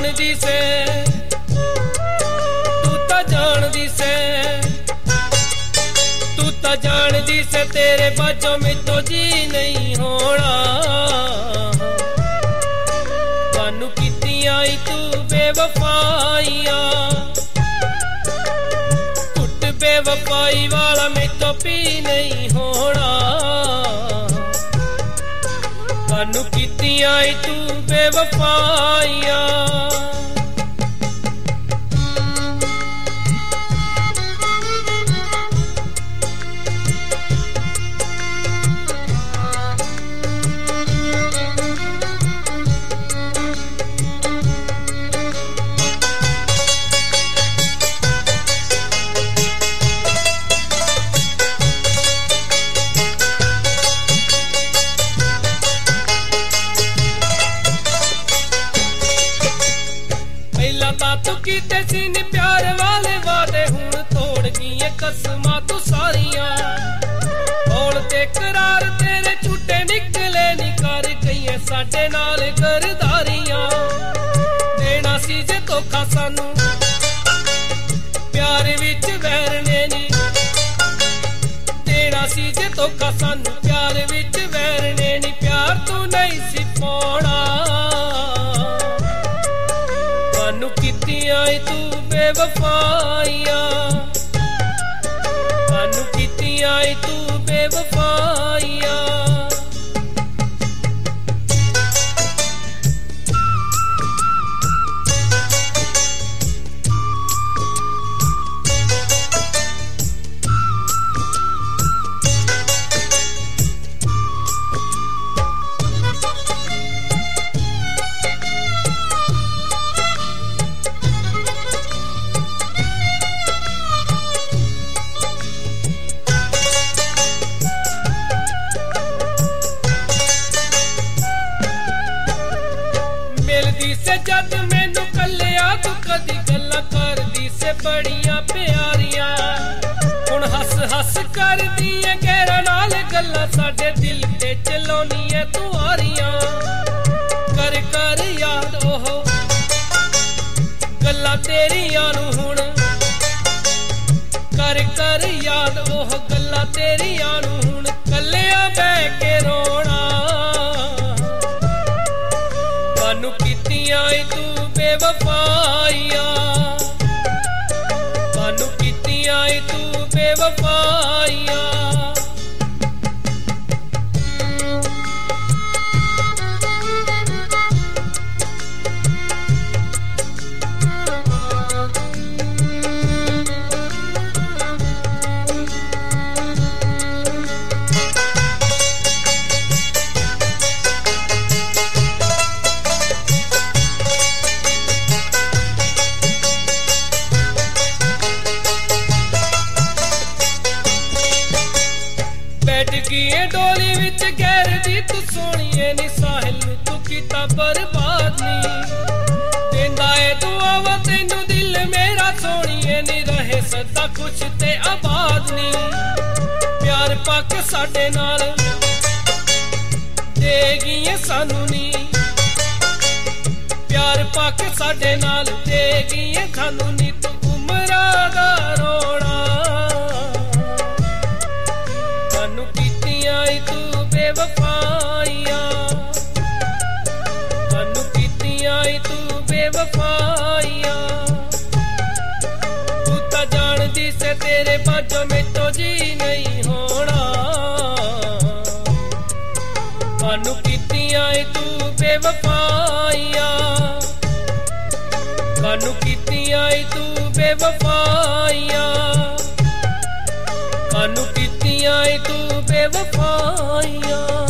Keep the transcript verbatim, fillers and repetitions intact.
जानदी से तू ता जानदी से तू ता जानदी से तेरे बाजों में तो जी नहीं होना कानू कीतियां आई तू बेवफाइयां कुट बेवफाई वाला में तो पी नहीं होना कानू कीतियां आई तू बेवफाइयां तू कीते सी नी प्यार वाले वादे हुण तोड़ गई कसमां तू सारियां होण ते करार तेरे झूठे निकले नी कर गई साडे नाल गरदारियां देना सी जे धोखा सानू प्यार विच वैर ने नी देना सी जे धोखा सानू प्यार विच वैर ने नी प्यार तू नहीं सी पाउणा कानू कीतियां आई तू बेवफाइयां कानू कीतियां आई तू बेवफाइयां से जद मैनू कलिया तू कदी गल्लां करदी से बड़ियां प्यारियां हुण हस हस करदी ऐ गैरां नाल गल्लां साडे दिल ते चलाउणी ऐ तू आरियां कर कर याद ओह गल्लां तेरियां नू हुण कर कर याद ओह गल्लां तेरियां नू हुण कलिया बैठ के रोना कानू कीतियां आई तू बेवफाइयां कानू कीतियां आई तू बेवफाइयां डोली विच गैर दी तू सोहणीए नी साहिल तू कीता बर्बाद नी देंदा ए दुआवां तैनू दिल मेरा सोहणीए नी रहे सदा खुश ते आबाद नी प्यार पाके साडे नाल दे गई सानू नी प्यार पाके साडे नाल दे गई सानू नी तू उमरा दा रोना कानू कीतियां आई तू बेवफाइयां कानू कीतियां आई तू बेवफाइयां तू तां जानदी से तेरे बाजों में तो जी नहीं होना कानू कीतियां आई तू बेवफाइयां कानू कीतियां आई तू बेवफाइयां कानू कीतियां आई तू बेवफाइयां।